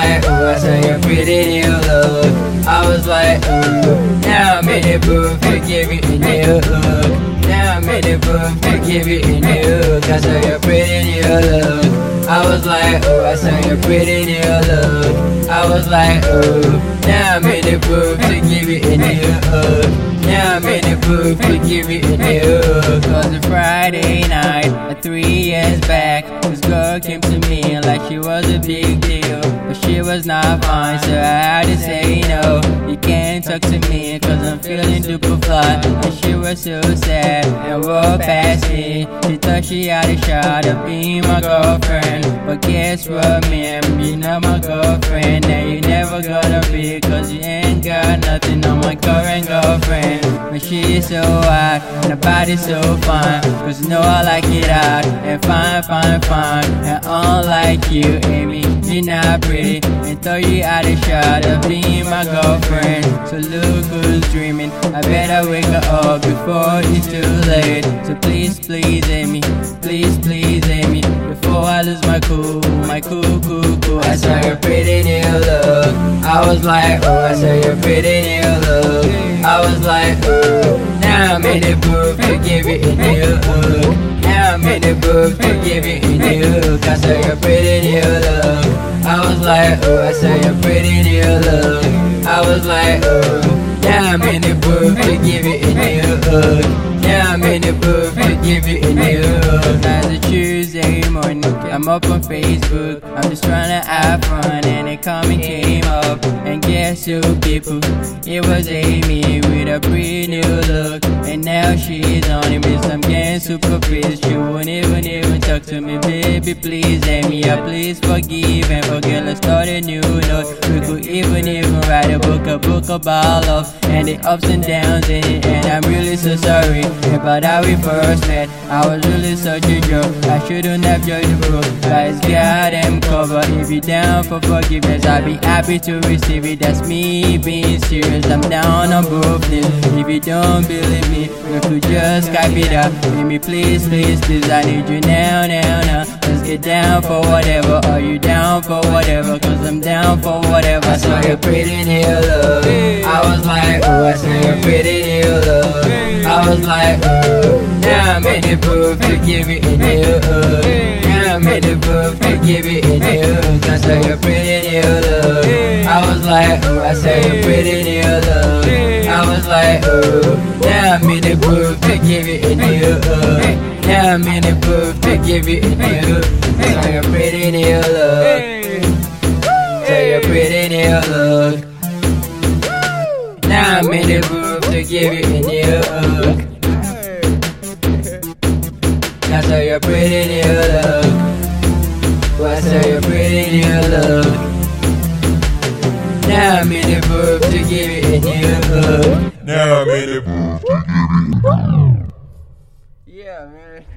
like, ooh, I saw your pretty new look. I was like, ooh, now I'm in the booth to give you a new look. Now I'm in the booth to give you a new look. I saw your pretty new look. I was like, ooh, I saw your pretty new look. I was like, ooh, now I'm in the booth to give you a new look. Now I'm in the booth to give you a new look. Cause it's Friday night, 3 years back, this girl came to me like she was a big deal, but she was not fine, so I had to say no. You can't talk to me cause I'm feeling super fly. And she was so sad and walked past me. She thought she had a shot of being my girlfriend, but guess what, man, you're not my girlfriend, and you never gonna be, cause you ain't got nothing on my current girlfriend. But she is so hot and her body's so fine, cause you know I like it hot and fine, fine, fine. And unlike you, Amy, you're not pretty, and thought you had a shot of being my girlfriend. So look who's dreaming, I better wake her up before it's too late. So please, please, Amy, please, please, Amy, before I lose my cool, cool. I saw your pretty new look. I was like, oh, I saw your pretty new look. I was like, ooh, now I'm in the booth to give you a new look. Now I'm in the booth to give you a new look. I saw your pretty new look. I was like, ooh, I saw your pretty new look. I was like, ooh, now I'm in the booth to give you a new look. Now I'm in the booth to give you a new look. Now it's a Tuesday morning, I'm up on Facebook, I'm just trying to have fun, and a comment came up, and guess who, people? It was Amy with a pretty new look, and now she's on it. Miss, I'm getting super pissed. She won't even talk to me. Baby, please, Amy, please forgive and forget. Let's start a new note. We could even write a book about love and the ups and downs in it. And I'm really so sorry about how we first met. I was really such a joke, I shouldn't have judged the book. Guys, got them covered. If you're down for forgiveness, I'll be happy to receive it. That's me being serious, I'm down on both knees. If you don't believe me, you could just Skype it up. Amy, please, please, please, I need you now. Let's get down for whatever. Are you down for whatever? Cause I'm down for whatever. I saw your pretty new look. I was like, oh, I saw your pretty new look. I was like, ooh, now I'm in the booth to give you a new look. Now I'm in the booth to give you a new look. I saw your pretty new look. I was like, ooh, I saw your pretty new look. I was like, ooh, now I'm in the booth to give you a new look. Now I'm in the booth to give you a new look. I saw your pretty new look. Saw your pretty new look. Now I'm in the booth to give you a new look. I saw your pretty new look. I saw your pretty new look. Now I'm in the booth to give you a new look. Now I'm in the booth to give you a new look. Yeah, man.